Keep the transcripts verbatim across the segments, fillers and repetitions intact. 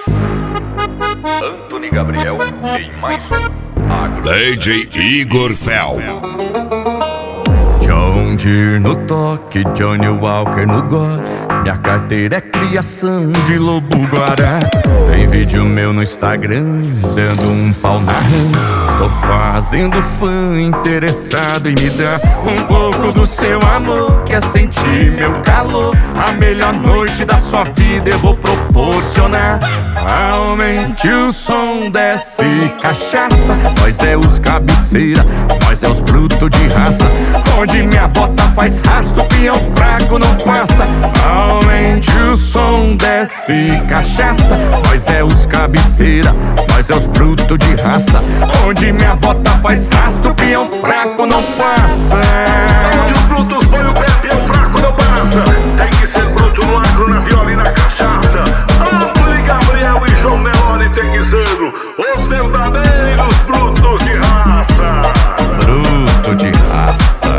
Antony Gabriel em mais um Agro. D J Igor Fel. John Deere no toque, Johnny Walker no gole. Minha carteira é criação de lobo-guará. Tem vídeo meu no Instagram, dando um pau na rã. Tô fazendo fã interessado em me dar um pouco do seu amor. Quer sentir meu calor? A melhor noite da sua vida eu vou proporcionar. Aumente o som, desce cachaça. Nós é os cabeceira, nós é os brutos de raça. Onde minha bota faz rastro, peão fraco não passa. Aumente o som, desce cachaça. Nós é os cabeceira, nós é os brutos de raça. Onde minha bota faz rastro, peão fraco não passa. Onde os brutos põem o pé, peão fraco não passa. Tem que ser bruto no agro, na viola e na cachaça. Antony Gabriel e João Nelore tem que ser os verdadeiros brutos de raça. Bruto de raça.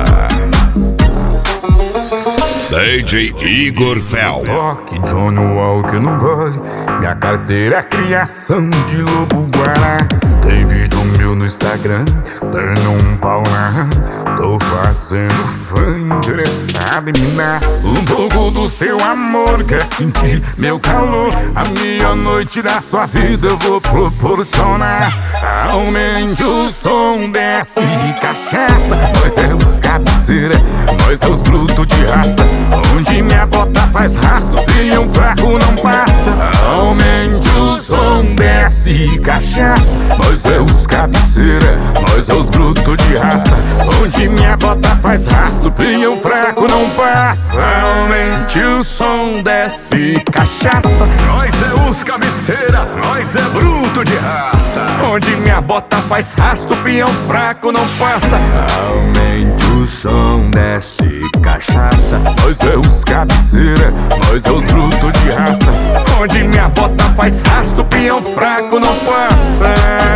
D J Igor Fel. Toque, Johnny Walker no gole. Minha carteira é criação de lobo-guará. Tem vídeo meu no Instagram, dando um pau na rã. Tô fazendo fã interessado em me dar um pouco do seu amor. Quer sentir meu calor? A melhor noite da sua vida eu vou proporcionar. Aumente o som, desce cachaça. Nós é os cabeceira, nós é os brutos de raça. Onde minha bota faz rastro, peão fraco não passa. Aumente o som, desce cachaça. Nós é os cabeceira, nós é os brutos de raça. Onde minha bota faz rastro, peão fraco não passa. Aumente o som, desce cachaça. Nós é os cabeceira, nós é bruto de raça. Onde minha bota faz rastro, peão fraco não passa. Aumente o som, desce cachaça. Nós é os cabeceira, nós é os brutos de raça. Onde minha bota faz rastro, peão fraco não passa.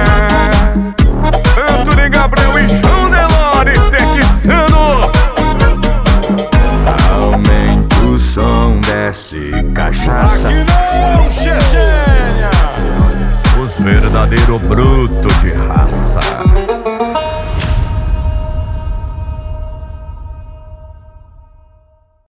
Antony Gabriel e João Nelore texano. Aumente o som, desce cachaça. Aqui não, Chechênia. Os verdadeiros brutos de raça.